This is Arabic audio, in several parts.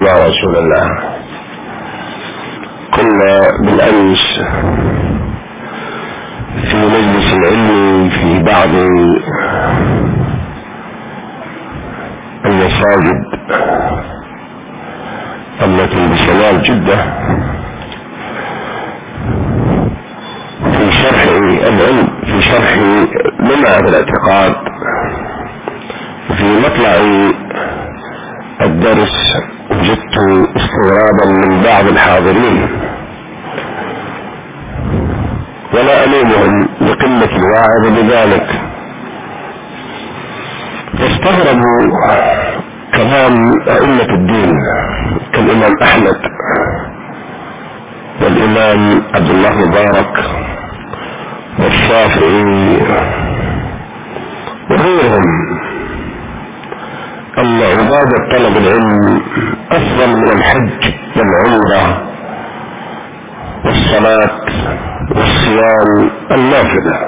على رسول الله. كنا بالأمس في مجلس العلم في بعض المساجد التي بشمال جدة في شرح العلم، في شرح لمعة الاعتقاد. في مطلع الدرس وجدت استغرابا من بعض الحاضرين، ولا ألومهم لقلة الواعظ بذلك، فاستغربوا كلام أئمة الدين كالإمام أحمد والإمام عبد الله مبارك والشافعي وغيرهم، أن عبادة طلب العلم أفضل من الحج والعمرة والصلاة والصيام النافلة.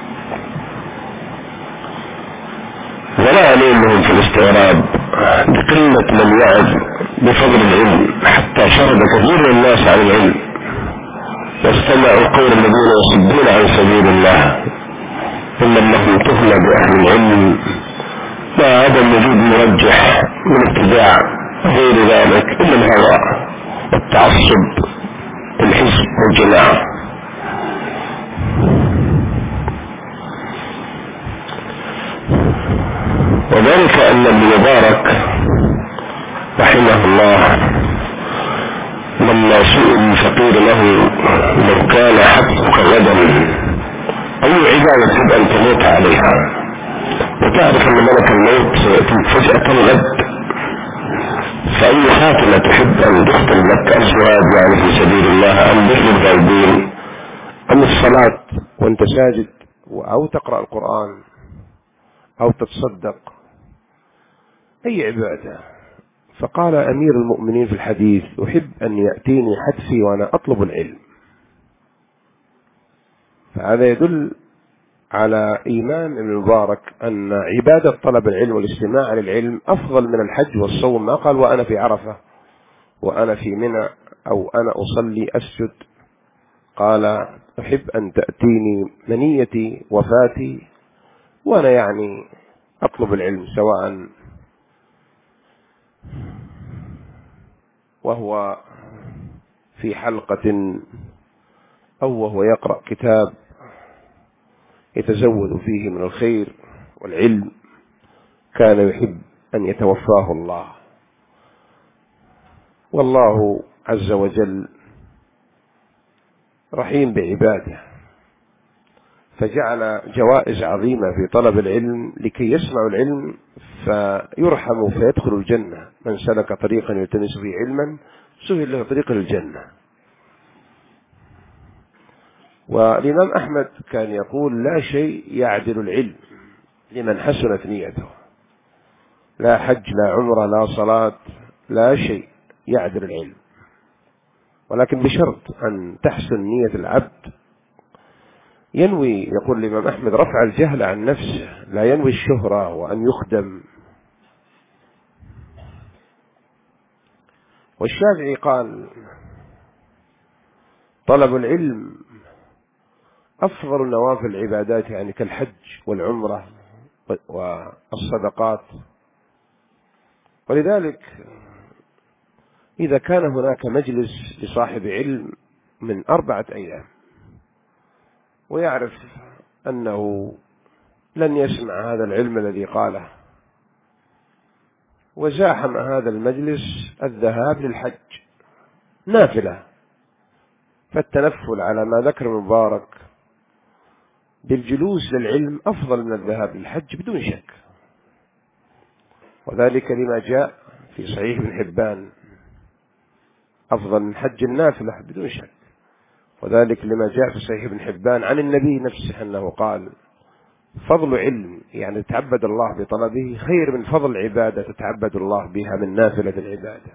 ولا ألومهم في الاستغراب لقلة من يعظ بفضل العلم، حتى شرد كثير من الناس عن العلم واستمعوا قول الذين يصدون عن سبيل الله إن لهم تهلى بأهل العلم، وعدم وجود مرجح من ابتداع غير ذلك إلا الهوى والتعصب الحزب والجماعة. وذلك أن ابن مبارك رحمه الله لما سئل فقيل له لو كان حقك غدا أي عبادة تحب أن تموت عليها، وتعرف أن ملك الموت سيأتيك فجأة الغد، فأي خاتمة تحب أن تختم لك؟ الزواج يعني في سبيل الله، أم بر الوالدين، أم الصلاة وأنت ساجد، أو تقرأ القرآن، أو تتصدق، أي عبادة؟ فقال أمير المؤمنين في الحديث أحب أن يأتيني حدثي وأنا أطلب العلم. فهذا يدل على إيمان ابن مبارك أن عبادة طلب العلم والاستماع للعلم أفضل من الحج والصوم. ما قال وأنا في عرفة وأنا في منى أو أنا أصلي أسجد، قال أحب أن تأتيني منيتي وفاتي وأنا يعني أطلب العلم، سواء وهو في حلقة أو وهو يقرأ كتاب يتزود فيه من الخير والعلم، كان يحب أن يتوفاه الله. والله عز وجل رحيم بعباده، فجعل جوائز عظيمة في طلب العلم لكي يسمعوا العلم فيرحموا فيدخلوا الجنة. من سلك طريقا يلتمس فيه علما سهل له طريق الجنة. والإمام أحمد كان يقول لا شيء يعدل العلم لمن حسنت نيته، لا حج لا عمرة لا صلاة، لا شيء يعدل العلم، ولكن بشرط أن تحسن نية العبد. ينوي، يقول الإمام أحمد، رفع الجهل عن نفسه، لا ينوي الشهرة وأن يخدم. والشافعي قال طلب العلم أفضل نوافل العبادات، يعني كالحج والعمرة والصدقات. ولذلك إذا كان هناك مجلس لصاحب علم من 4 أيام ويعرف أنه لن يسمع هذا العلم الذي قاله، وزاحم هذا المجلس الذهاب للحج نافلة، فالتنفل على ما ذكر مبارك بالجلوس للعلم أفضل من الذهاب للحج بدون شك. وذلك لما جاء في صحيح ابن حبان أفضل من حج النافلة بدون شك. وذلك لما جاء في صحيح ابن حبان عن النبي نفسه أنه قال فضل علم يعني تتعبد الله بطلبه خير من فضل عبادة تتعبد الله بها من نافلة العبادة.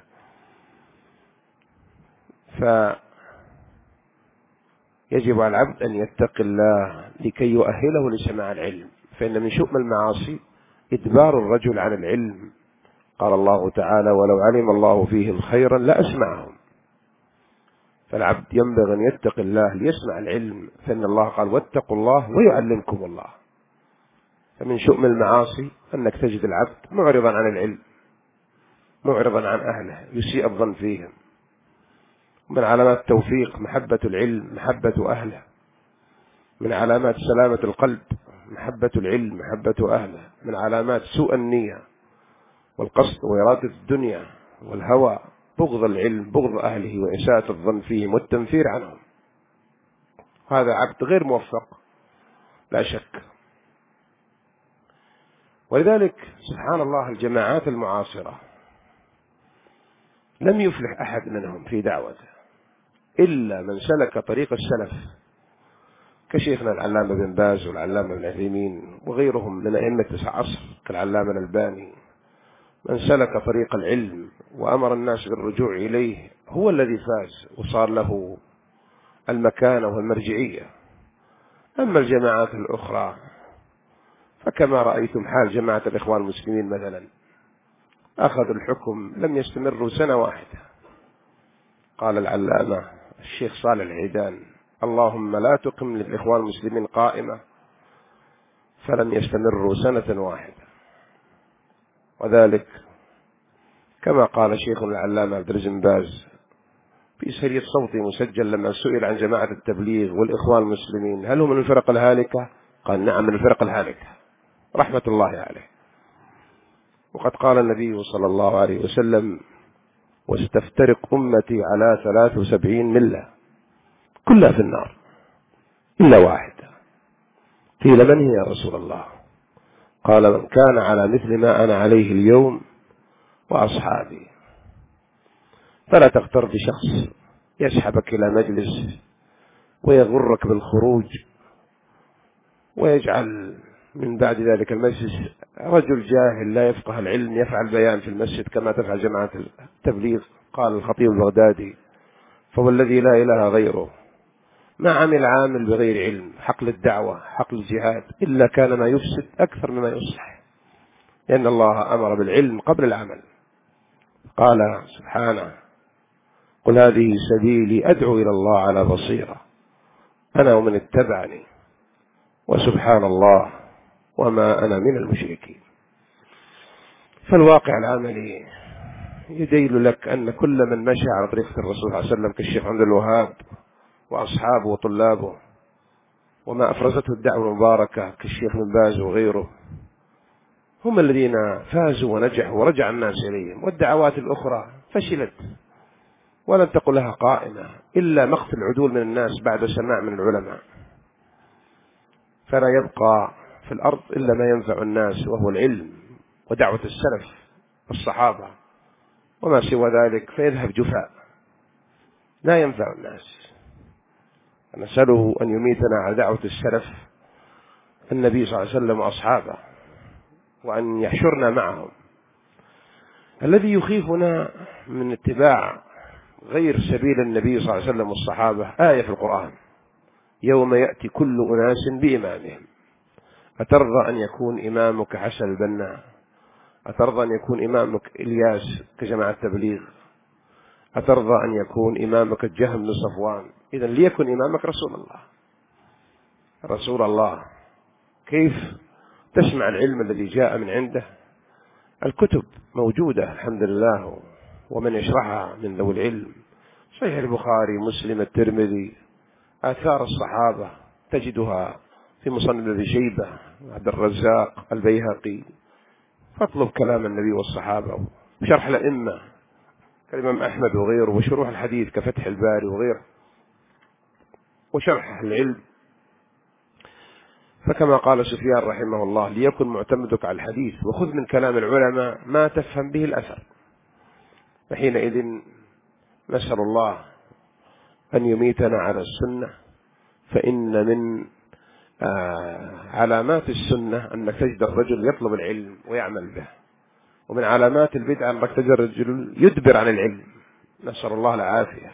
فيجب على العبد أن يتقي الله لكي يؤهله لسماع العلم، فإن من شؤم المعاصي إدبار الرجل عن العلم قال الله تعالى: ولو علم الله فيهم خيرا لأسمعهم. فالعبد ينبغي أن يتقي الله ليسمع العلم، فإن الله قال: واتقوا الله ويعلمكم الله. فمن شؤم المعاصي أنك تجد العبد معرضا عن العلم، معرضا عن أهله، يسيء الظن فيهم. من علامات التوفيق محبة العلم، محبة أهله. من علامات سلامة القلب محبة العلم، محبة أهله. من علامات سوء النية والقصد وإرادة الدنيا والهوى بغض العلم، بغض أهله، وإساءة الظن فيهم والتنفير عنهم. هذا عبد غير موفق لا شك. ولذلك سبحان الله الجماعات المعاصرة لم يفلح أحد منهم في دعوته إلا من سلك طريق السلف، كشيخنا العلامة بن باز والعلامة بن عثيمين وغيرهم من أئمة العصر كالعلامة الألباني. من سلك طريق العلم وأمر الناس بالرجوع إليه هو الذي فاز وصار له المكانة والمرجعية. أما الجماعات الأخرى فكما رأيتم حال جماعة الإخوان المسلمين مثلا، أخذوا الحكم لم يستمروا سنة واحدة. قال العلامة الشيخ صالح العيدان: اللهم لا تقم للإخوان المسلمين قائمة، فلم يستمروا سنة واحدة. وذلك كما قال شيخنا العلامة عبد الرزق بن باز في شريط صوتي مسجل لما سئل عن جماعة التبليغ والإخوان المسلمين هل هم من الفرق الهالكة؟ قال: نعم، من الفرق الهالكة، رحمة الله عليه. وقد قال النبي صلى الله عليه وسلم: واستفترق أمتي على 73 ملة كلها في النار إلا واحدة. قيل: من هي يا رسول الله؟ قال: من كان على مثل ما أنا عليه اليوم وأصحابي. فلا تغتر بشخص يسحبك إلى مجلس ويغرك بالخروج ويجعل من بعد ذلك المجلس رجل جاهل لا يفقه العلم يفعل بيان في المسجد كما تفعل جماعة التبليغ. قال الخطيب البغدادي: فهو الذي لا إله غيره ما عمل عامل بغير علم حقل الدعوة حقل الجهاد إلا كان ما يفسد أكثر مما يصلح، لأن الله أمر بالعلم قبل العمل. قال سبحانه: قل هذه سبيلي أدعو إلى الله على بصيرة أنا ومن اتبعني وسبحان الله وما أنا من المشركين. فالواقع العملي يدل لك أن كل من مشى على طريقة الرسول صلى الله عليه وسلم كالشيخ عبد الوهاب وأصحابه وطلابه، وما أفرزته الدعوة المباركة كالشيخ بن باز وغيره، هم الذين فازوا ونجحوا ورجع الناس إليهم. والدعوات الأخرى فشلت ولن تقل لها قائمة إلا مقت العدول من الناس بعد سماع من العلماء، فلا يبقى في الأرض إلا ما ينفع الناس وهو العلم ودعوة السلف الصحابة، وما سوى ذلك فيذهب جفاء لا ينفع الناس. نسأله أن يميتنا على دعوة السلف النبي صلى الله عليه وسلم وأصحابه، وأن يحشرنا معهم. الذي يخيفنا من اتباع غير سبيل النبي صلى الله عليه وسلم والصحابة آية في القرآن: يوم يأتي كل أناس بإمامهم. أترضى أن يكون إمامك حسن البنا؟ أترضى أن يكون إمامك إلياس كجماعة التبليغ؟ أترضى أن يكون إمامك الجهم بن صفوان؟ إذن ليكن إمامك رسول الله. رسول الله كيف تسمع العلم الذي جاء من عنده؟ الكتب موجودة الحمد لله، ومن يشرحها من ذوي العلم: صحيح البخاري، مسلم، الترمذي، آثار الصحابة تجدها في مصنف ابن شيبة، عبد الرزاق، البيهقي. فاطلب كلام النبي والصحابة وشرح الأئمة كالإمام أحمد وغيره، وشروح الحديث كفتح الباري وغيره، وشرح العلم. فكما قال سفيان رحمه الله: ليكن معتمدك على الحديث وخذ من كلام العلماء ما تفهم به الأثر. فحينئذ نسأل الله أن يميتنا على السنة، فإن من علامات السنة أنك تجد الرجل يطلب العلم ويعمل به، ومن علامات البدعة أنك تجد الرجل يدبر عن العلم، نسأل الله العافية،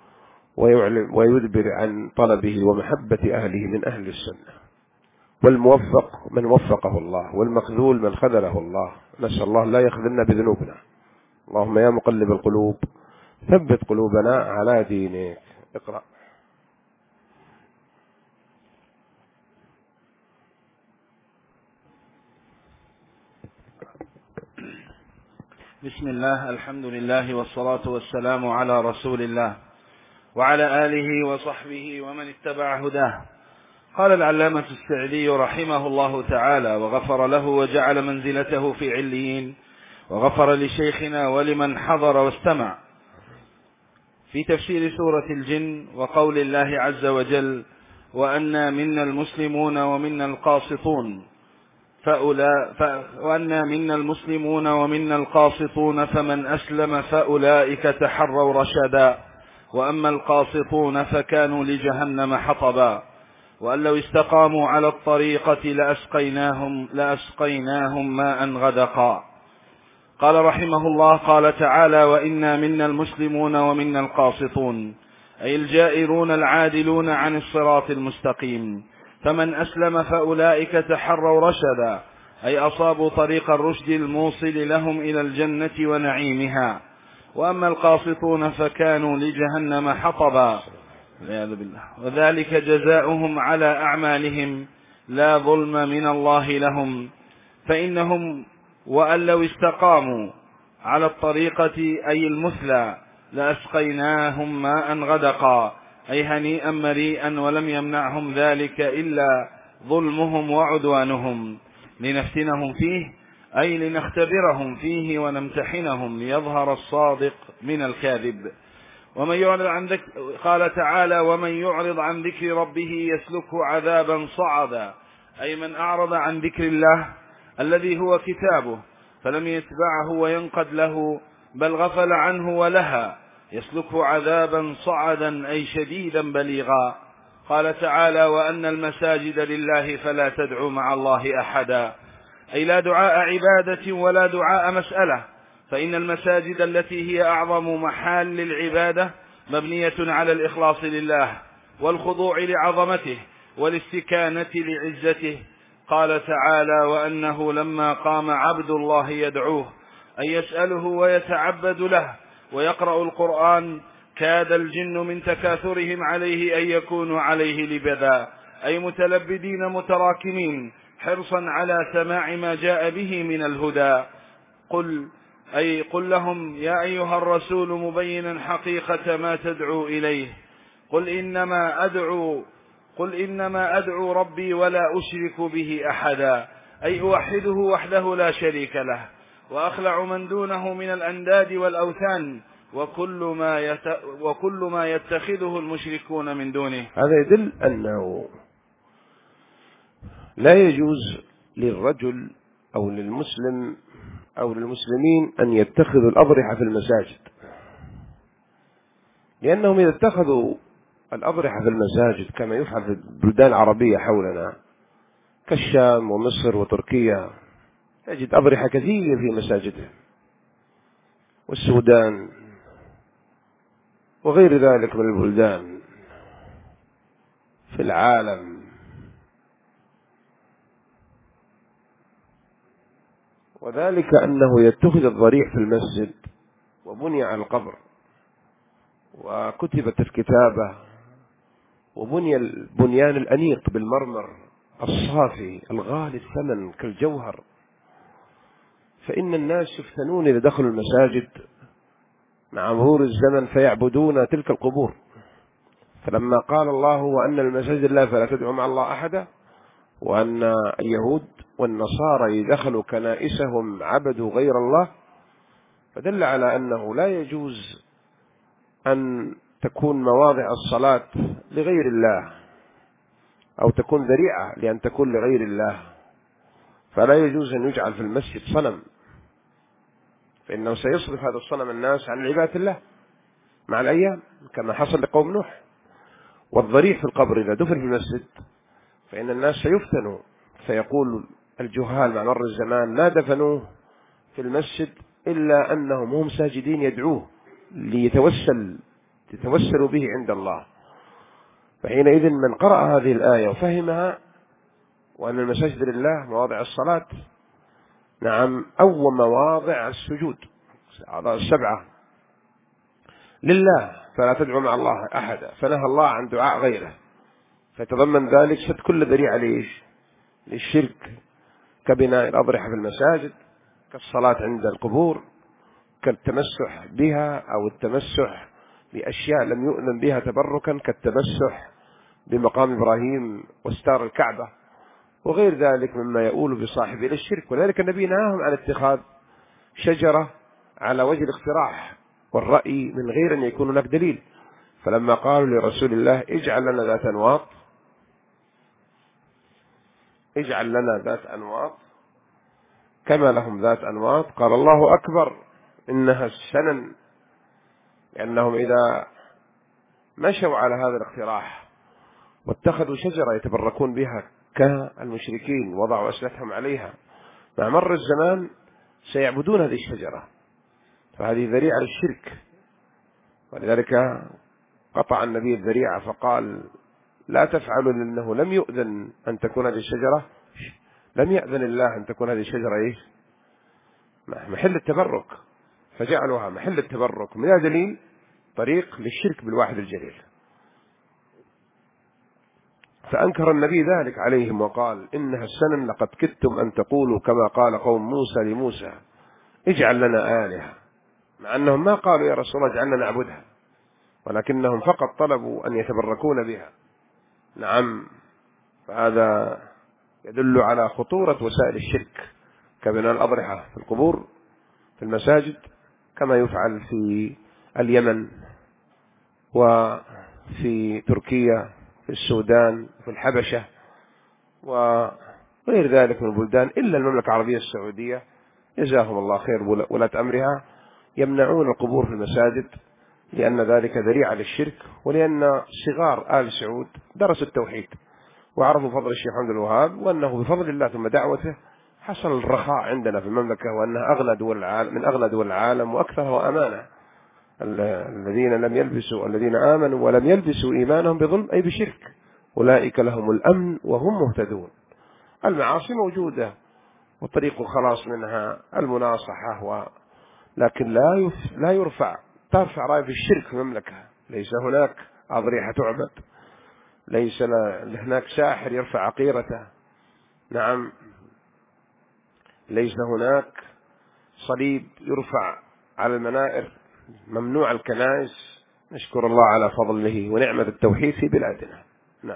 ويدبر عن طلبه ومحبة أهله من أهل السنة. والموفق من وفقه الله، والمخذول من خذله الله. نسأل الله لا يخذلنا بذنوبنا. اللهم يا مقلب القلوب ثبت قلوبنا على دينك. اقرأ. بسم الله، الحمد لله والصلاة والسلام على رسول الله وعلى آله وصحبه ومن اتبع هداه. قال العلامة السعدي رحمه الله تعالى وغفر له وجعل منزلته في عليين، وغفر لشيخنا ولمن حضر واستمع، في تفسير سورة الجن وقول الله عز وجل: وأنا منا المسلمون ومنا القاسطون فمن أسلم فأولئك تحروا رشدا، وأما القاسطون فكانوا لجهنم حطبا، وأن لو استقاموا على الطريقة لأسقيناهم ماء غدقا. قال رحمه الله: قال تعالى: وإنا منا المسلمون ومنا القاسطون، أي الجائرون العادلون عن الصراط المستقيم. فمن أسلم فأولئك تحروا رشدا، أي أصابوا طريق الرشد الموصل لهم إلى الجنة ونعيمها. وأما القاسطون فكانوا لجهنم حطبا، والعياذ بالله، وذلك جزاؤهم على أعمالهم لا ظلم من الله لهم. فإنهم وأن لو استقاموا على الطريقة أي المثلى لأسقيناهم ماء غدقا، أي هنيئا مريئا، ولم يمنعهم ذلك إلا ظلمهم وعدوانهم، لنفتنهم فيه، أي لنختبرهم فيه ونمتحنهم ليظهر الصادق من الكاذب. ومن يعرض عن ذكر، قال تعالى: ومن يعرض عن ذكر ربه يسلكه عذابا صعدا، أي من أعرض عن ذكر الله الذي هو كتابه فلم يتبعه وينقد له، بل غفل عنه ولها، يسلكه عذابا صعدا، أي شديدا بليغا. قال تعالى: وأن المساجد لله فلا تدعوا مع الله أحدا، أي لا دعاء عبادة ولا دعاء مسألة، فإن المساجد التي هي أعظم محال للعبادة مبنية على الإخلاص لله والخضوع لعظمته والاستكانة لعزته. قال تعالى: وأنه لما قام عبد الله يدعوه، أي يسأله ويتعبد له ويقرأ القرآن، كاد الجن من تكاثرهم عليه أن يكونوا عليه لبدا، أي متلبدين متراكمين حرصا على سماع ما جاء به من الهدى. قل لهم يا أيها الرسول مبينا حقيقة ما تدعو إليه، قل إنما أدعو ربي ولا أشرك به أحدا، أي أوحده وحده لا شريك له، وأخلع من دونه من الأنداد والأوثان وكل ما يتخذه المشركون من دونه. هذا يدل أنه لا يجوز للرجل أو للمسلم أو للمسلمين أن يتخذوا الأضرحة في المساجد، لأنهم إذا اتخذوا الأضرحة في المساجد كما يفعل في البلدان العربية حولنا كالشام ومصر وتركيا، يجد أضرحة كثيرة في مساجدهم، والسودان وغير ذلك من البلدان في العالم. وذلك أنه يتخذ الضريح في المسجد وبني على القبر وكتبت الكتابة وبني البنيان الأنيق بالمرمر الصافي الغالي الثمن كالجوهر، فإن الناس يفتنون إذا دخلوا المساجد مع مرور الزمن فيعبدون تلك القبور. فلما قال الله: وأن المساجد لله فلا تدعوا مع الله أحدا، وأن اليهود والنصارى دخلوا كنائسهم عبدوا غير الله، فدل على أنه لا يجوز أن تكون مواضع الصلاة لغير الله أو تكون ذريعة لأن تكون لغير الله. فلا يجوز أن يجعل في المسجد صنم، فإنه سيصرف هذا الصنم الناس عن عبادة الله مع الأيام كما حصل لقوم نوح. والضريح في القبر إذا دفن في المسجد فإن الناس سيفتنوا، فيقول الجهال مع مر الزمان: لا دفنوه في المسجد إلا أنهم هم ساجدين يدعوه يتوسلوا به عند الله. فحينئذ من قرأ هذه الآية وفهمها وأن المساجد لله مواضع الصلاة، نعم أو مواضع السجود، أعضاء السبعة لله فلا تدعو مع الله أحدا، فنهى الله عن دعاء غيره، فيتضمن ذلك سد كل ذريعة للشرك، كبناء الأضرحة في المساجد، كالصلاة عند القبور، كالتمسح بها أو التمسح بأشياء لم يؤذن بها تبركا، كالتمسح بمقام إبراهيم واستار الكعبة وغير ذلك مما يؤول بصاحبه إلى الشرك. ولذلك النبي نهاهم عن اتخاذ شجرة على وجه الاقتراح والرأي من غير أن يكون هناك دليل، فلما قالوا لرسول الله اجعل لنا ذات أنواط كما لهم ذات أنواط، قال الله أكبر إنها السنن، لأنهم إذا مشوا على هذا الاقتراح واتخذوا شجرة يتبركون بها كالمشركين وضعوا أسلحتهم عليها، مع مر الزمان سيعبدون هذه الشجرة، فهذه ذريعة للشرك. ولذلك قطع النبي الذريعة فقال لا تفعلوا، لأنه لم يؤذن أن تكون هذه الشجرة، لم يأذن الله أن تكون هذه الشجرة محل التبرك، فجعلوها محل التبرك من دليل طريق للشرك بالواحد الجليل. فأنكر النبي ذلك عليهم وقال إنها السنن لقد كدتم أن تقولوا كما قال قوم موسى لموسى اجعل لنا آلهة، مع أنهم ما قالوا يا رسول الله اجعلنا نعبدها، ولكنهم فقط طلبوا أن يتبركون بها. نعم، فهذا يدل على خطورة وسائل الشرك كبناء الأضرحة في القبور في المساجد، كما يفعل في اليمن وفي تركيا في السودان في الحبشة وغير ذلك من البلدان، إلا المملكة العربية السعودية جزاهم الله خير ولاة أمرها يمنعون القبور في المساجد، لأن ذلك ذريعة للشرك، ولأن صغار آل سعود درسوا التوحيد وعرفوا فضل الشيخ محمد الوهاب، وأنه بفضل الله ثم دعوته حصل الرخاء عندنا في المملكة، وأنها أغلى دول العالم من أغلى دول العالم وأكثرها أمانة. الذين آمنوا ولم يلبسوا إيمانهم بظلم أي بشرك أولئك لهم الأمن وهم مهتدون. المعاصي موجودة وطريق الخلاص منها المناصحة، لكن لا ترفع راية الشرك في المملكة. ليس هناك أضرحة تعبد، ليس هناك ساحر يرفع عقيرته، نعم، ليس هناك صليب يرفع على المنائر، ممنوع الكنائس. نشكر الله على فضله ونعمة التوحيد في بلادنا. نعم.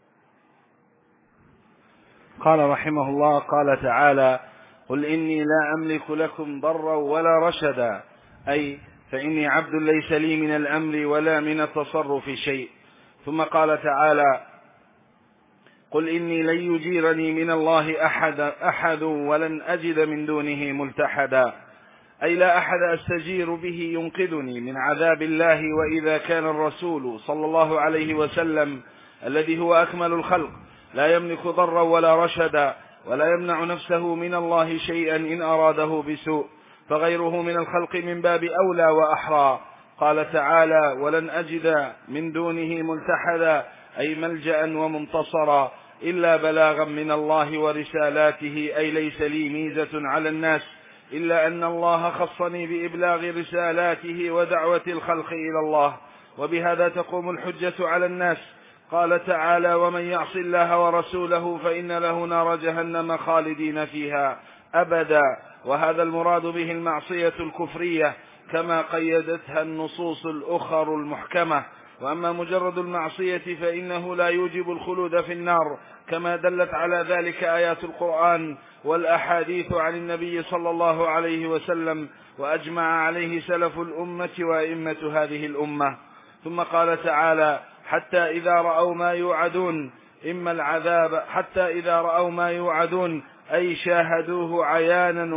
قال رحمه الله قال تعالى قل إني لا أملك لكم ضرا ولا رشدا، أي فإني عبد ليس لي من الأمر ولا من التصرف شيء. ثم قال تعالى قل إني لن يجيرني من الله أحد ولن أجد من دونه ملتحدا، أي لا أحد أستجير به ينقذني من عذاب الله. وإذا كان الرسول صلى الله عليه وسلم الذي هو أكمل الخلق لا يملك ضرا ولا رشدا ولا يمنع نفسه من الله شيئا إن أراده بسوء، فغيره من الخلق من باب أولى وأحرى. قال تعالى ولن أجد من دونه ملتحدا، أي ملجأ ومنتصرا، إلا بلاغا من الله ورسالاته، أي ليس لي ميزة على الناس إلا أن الله خصني بإبلاغ رسالاته ودعوة الخلق إلى الله، وبهذا تقوم الحجة على الناس. قال تعالى ومن يعص الله ورسوله فإن له نار جهنم خالدين فيها أبدا، وهذا المراد به المعصية الكفرية كما قيدتها النصوص الأخر المحكمة. وأما مجرد المعصية فإنه لا يوجب الخلود في النار، كما دلت على ذلك آيات القرآن والأحاديث عن النبي صلى الله عليه وسلم، وأجمع عليه سلف الأمة وأئمة هذه الأمة. ثم قال تعالى حتى إذا رأوا ما يوعدون، إما العذاب حتى إذا رأوا ما يوعدون أي شاهدوه عيانا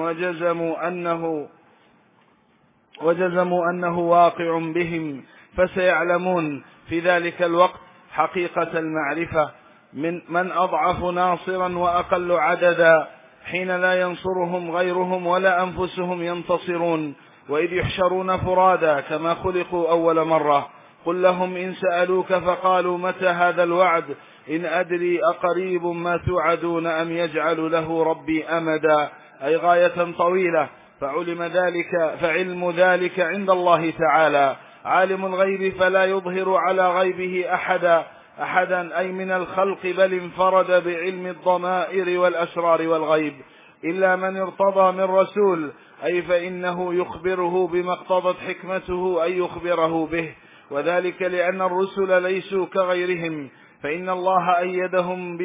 وجزموا أنه واقع بهم، فسيعلمون في ذلك الوقت حقيقة المعرفة من أضعف ناصرا وأقل عددا، حين لا ينصرهم غيرهم ولا أنفسهم ينتصرون، وإذ يحشرون فرادا كما خلقوا أول مرة. قل لهم إن سألوك فقالوا متى هذا الوعد إن أدري أقريب ما توعدون أم يجعل له ربي أمدا، أي غاية طويلة، فعلم ذلك عند الله تعالى. عالم الغيب فلا يظهر على غيبه أحدا أي من الخلق، بل انفرد بعلم الضمائر والأسرار والغيب إلا من ارتضى من رسول، أي فإنه يخبره بما اقتضت حكمته أن يخبره به، وذلك لأن الرسل ليسوا كغيرهم، فإن الله أيدهم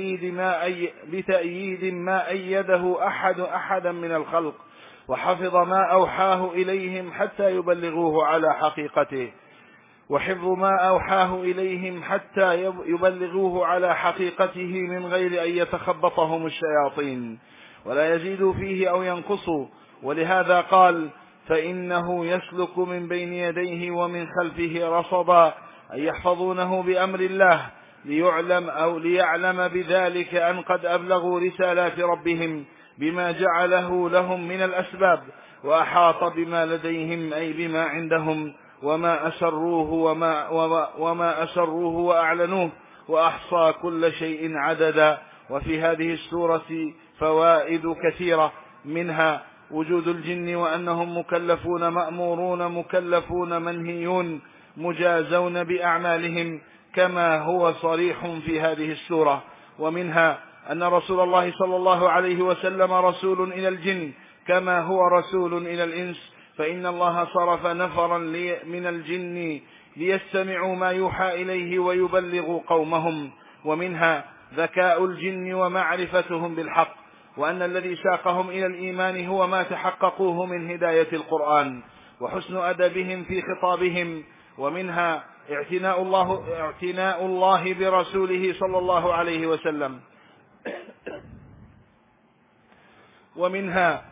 بتأييد ما أيده أحدا من الخلق، وحفظ ما أوحاه إليهم حتى يبلغوه على حقيقته، وحفظ ما أوحاه إليهم حتى يبلغوه على حقيقته من غير أن يتخبطهم الشياطين ولا يزيدوا فيه أو ينقصوا. ولهذا قال: فإنه يسلك من بين يديه ومن خلفه رصدا، أي يحفظونه بأمر الله، ليعلم بذلك أن قد أبلغوا رسالات ربهم بما جعله لهم من الأسباب، وأحاط بما لديهم أي بما عندهم، وما أسروه وأعلنوه، وأحصى كل شيء عددا. وفي هذه السورة فوائد كثيرة، منها وجود الجن وأنهم مكلفون مأمورون مكلفون منهيون مجازون بأعمالهم كما هو صريح في هذه السورة. ومنها أن رسول الله صلى الله عليه وسلم رسول إلى الجن كما هو رسول إلى الإنس، فإن الله صرف نفرا من الجن ليستمعوا ما يوحى إليه ويبلغوا قومهم. ومنها ذكاء الجن ومعرفتهم بالحق، وأن الذي ساقهم إلى الإيمان هو ما تحققوه من هداية القرآن وحسن أدبهم في خطابهم. ومنها اعتناء الله برسوله صلى الله عليه وسلم ومنها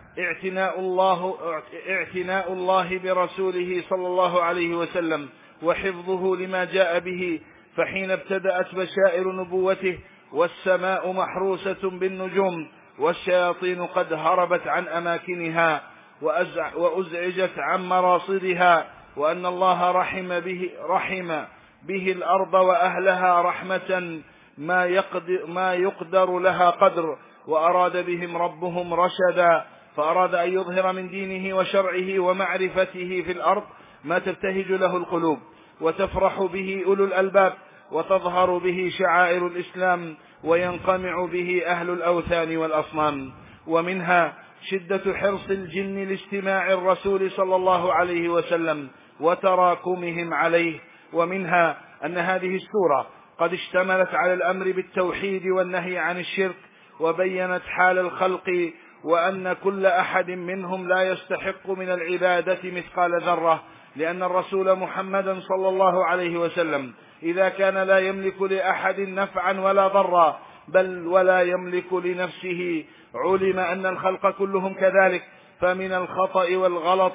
اعتناء الله برسوله صلى الله عليه وسلم وحفظه لما جاء به، فحين ابتدأت بشائر نبوته والسماء محروسة بالنجوم والشياطين قد هربت عن أماكنها وأزعجت عن مراصدها، وأن الله رحم به الأرض وأهلها رحمة ما يقدر لها قدر، وأراد بهم ربهم رشدا، فأراد أن يظهر من دينه وشرعه ومعرفته في الأرض ما تبتهج له القلوب وتفرح به أولو الألباب، وتظهر به شعائر الإسلام وينقمع به أهل الأوثان والأصنام. ومنها شدة حرص الجن لاستماع الرسول صلى الله عليه وسلم وتراكمهم عليه. ومنها أن هذه السورة قد اشتملت على الأمر بالتوحيد والنهي عن الشرك، وبينت حال الخلق، وأن كل أحد منهم لا يستحق من العبادة مثقال ذرة، لأن الرسول محمدا صلى الله عليه وسلم إذا كان لا يملك لأحد نفعا ولا ضرا بل ولا يملك لنفسه، علم أن الخلق كلهم كذلك، فمن الخطأ والغلط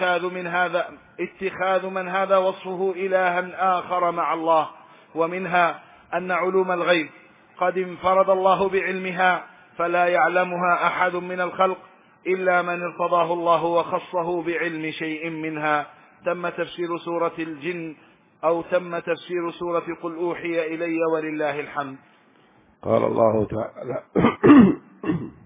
اتخاذ من هذا وصفه إلها آخر مع الله. ومنها أن علوم الغيب قد انفرد الله بعلمها، فلا يعلمها أحد من الخلق إلا من ارتضاه الله وخصه بعلم شيء منها. تم تفسير سورة الجن، أو تم تفسير سورة قل أوحي إلي ولله الحمد. قال الله تعالى